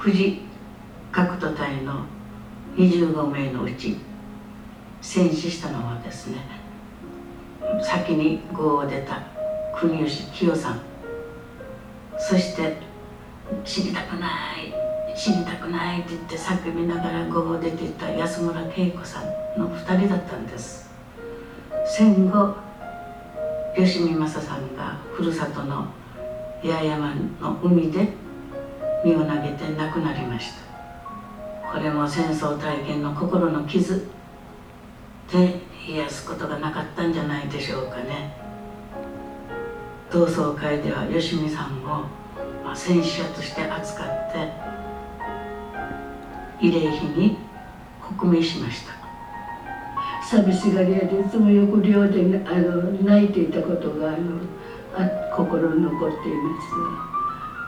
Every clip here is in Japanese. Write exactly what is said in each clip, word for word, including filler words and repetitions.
富士学徒隊のにじゅうごめいのうち戦死したのはですね、先に壕を出た国吉清さん、そして死にたくない死にたくないって言って叫びながら壕を出ていた安村恵子さんのふたりだったんです。戦後吉見正さんがふるさとの八重山の海で身を投げて亡くなりました。これも戦争体験の心の傷で癒すことがなかったんじゃないでしょうかね。同窓会では吉見さんを、まあ、戦死者として扱って慰霊碑に刻銘しました。 寂しがり屋でいつもよく寮であの泣いていたことがあのあ心に残っています。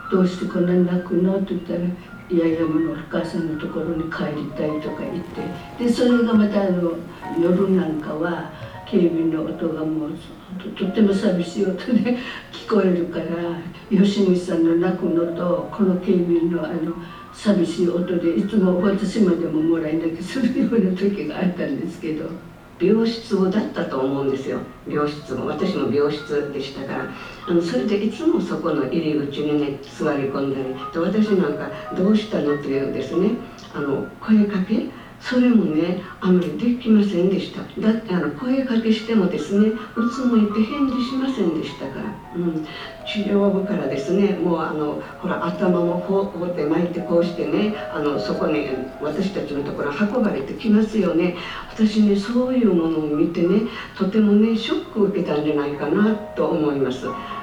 どうしてこんなに泣くのと言ったら、八重山のお母さんのところに帰りたいとか言って、でそれがまたあの夜なんかは警備の音がもう と, とっても寂しい音で聞こえるから、吉見さんの泣くのとこの警備員のあの寂しい音でいつも私までももらい泣きするような時があったんですけど。 病室だったと思うんですよ。病室も私も病室でしたから、あのそれでいつもそこの入り口にね座り込んだりで、私なんか「どうしたの?」というですね、あの声かけ、それもねあまりできませんでした。だってあの声かけしてもですね、うつむいて返事しませんでしたから、うん、治療部からですね、もうあのほら頭もこうって巻いてこうしてね、あのそこに私たちのところ運ばれてきますよね。私ねそういうものを見てね、とてもねショックを受けたんじゃないかなと思います。